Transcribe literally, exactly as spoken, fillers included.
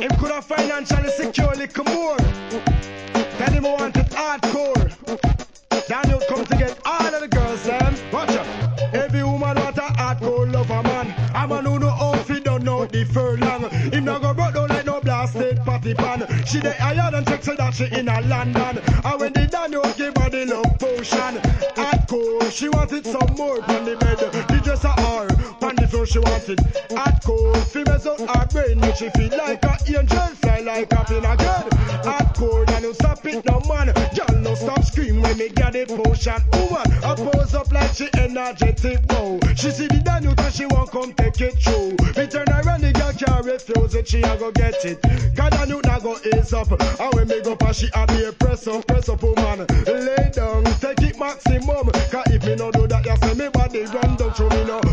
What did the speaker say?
Him coulda financially secure little more. Tell him I want it hardcore. Daniel come to get all of the girls, them. Watch out. Every woman want a hardcore lover, man. A man who know how fi don't know the furlong. Him not go broke down like no blasted patty pan. She dey higher than check so that she in a London. And when the Daniel give her the love potion, hardcore, she wanted some more on the bed. The dress a her, on the floor she wanted hardcore. Females out her brain, make she feel like a angel, fly like a pin again. Hardcore, and you stop it no man. Y'all no stop scream when me get the potion. Woman, I pose up like she energetic, wow. She see the Daniel and she won't come take it through. Me turn around, the girl can't refuse it, she a go get it. Cause Daniel na go ease up. And when me go pass, she a be a press up, press up, woman. Lay down, take it maximum. Cause if me no do that, you say me body run down through me now.